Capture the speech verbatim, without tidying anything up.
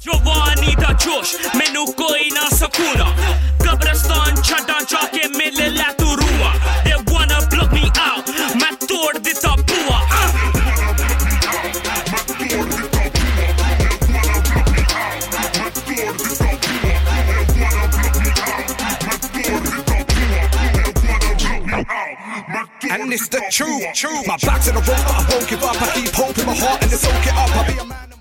जवानी दा जोश मैनू कोई ना सकूना कब्रिस्तान छड्डां जाके मिल लै तू रूआ They wanna block me out मैं तोड़ दित्ता बुआ And it's the truth, truth. My back's in the road, but I won't give up. I keep hope in my heart and to soak it up. I'll be a man.